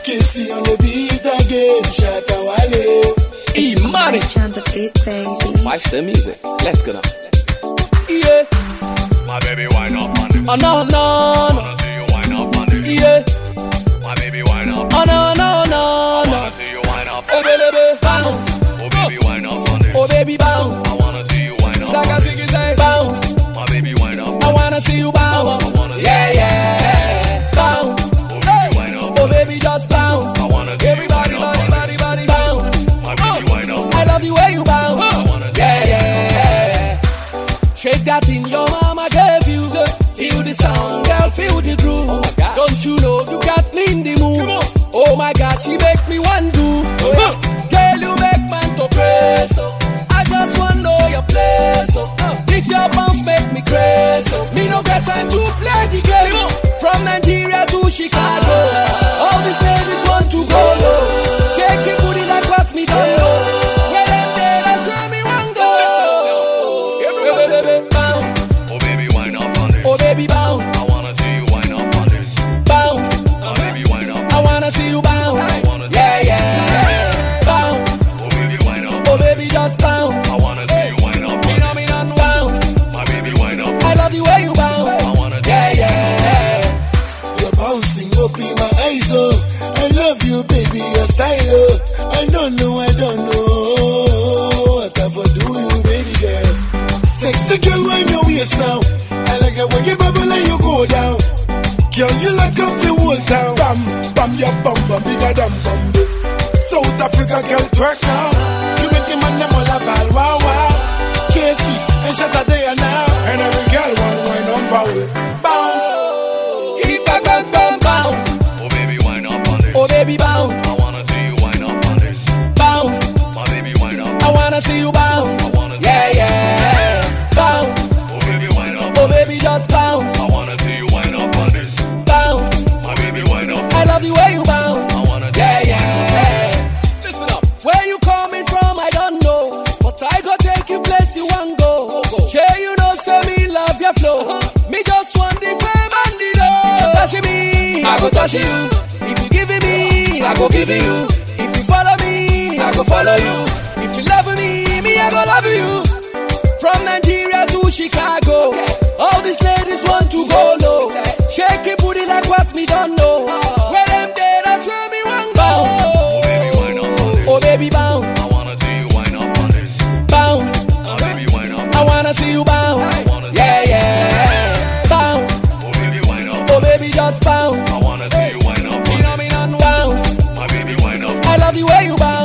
Kissy on the beat again, Shatta Wale. E-money. Wife some music. Let's go now. Yeah. My baby, wine up on this. Oh no, no, I no. wanna see you wine up on this. Yeah. My baby, wine up. Oh no, no, I no, wanna no. see you wine up. Oh baby, bounce. Oh baby, wine up on this. Oh baby, bounce. I wanna see you wine up. Zaga ziggy zag. Bounce. My baby, wine up. I wanna see you bounce. I wanna see Yeah, you yeah. Bounce. Oh baby, wine up. Oh baby, just bounce. I wanna see you Everybody, wine up body, on body, this. body, bounce. My baby, wine up. I love the way you bounce. I wanna see Yeah, you yeah. Shake that thing your mama gave you. Feel the sound, girl, feel the groove. Oh my God. Don't you know you got me in the mood? Oh my God, she make me want to. Oh, yeah. Girl, you make man to pray, so I just want to know your place. So this your bounce make me crazy. So me no get time to play the game. From Nigeria to Chicago, all these ladies want to go low. Shake your booty like what me don't know. Where them there, that's where me want go. Baby, bounce. Oh baby, wine up on this. Oh baby, bounce. I wanna see you wine up on this. Bounce. My baby, wine up. I wanna see you bounce. I wanna see Yeah, you yeah. Bounce. Oh baby, wine up. Oh baby, just bounce. I wanna see you wine up on Me know me this. not bounce. My baby, wine up. I love the way you bounce. I wanna see Yeah, you yeah. You're bouncing up in my eyes, oh. I love you, baby, your style, oh. I don't know what I for do you, baby girl. Sexy girl, wind your waist now. I like it when you bubble and you go down. Girl, you lock up the whole town. Bam, bam, your bum, bum, bigger than bum. South Africa girl, twerk now. You make the man them all a ball, wow, wow. Casey and Shatta there now. And every girl want wine on power. Bounce. Bang, bang, bang, bounce. Oh baby, wine up on this. Oh baby, bounce. I wanna see you wine up on this. Bounce. My baby, wine up. I wanna see you bounce. I wanna see Yeah, you yeah. Bounce. Oh baby, wine up. Oh baby, just bounce. I wanna see you wine up on this. Bounce. My baby, wine up. I love the way you bounce. I wanna see Yeah, you wine up on yeah. this. Listen up. Where you coming from, I don't know. But I go take you place you want go. Sure you know, say me love your flow. Me just want the fame and the dough. Touch me, I go touch you. If you give it me, I go give it you. If you follow me, I go follow you. If you love me, I go love you. From Nigeria to Chicago, all these ladies want to go low. Shake your booty like what me don't know. Where them there, that's where me want go. Oh baby, wine up on this. Oh baby, bounce. I wanna see you wine up on this. Bounce. My baby, wine up. I wanna see you bounce. Yeah, yeah. Bounce. Oh baby, wine up. Oh baby, just bounce. I wanna see you wine up on Me know this. me not bounce. My baby, wine up. I love the way you bounce.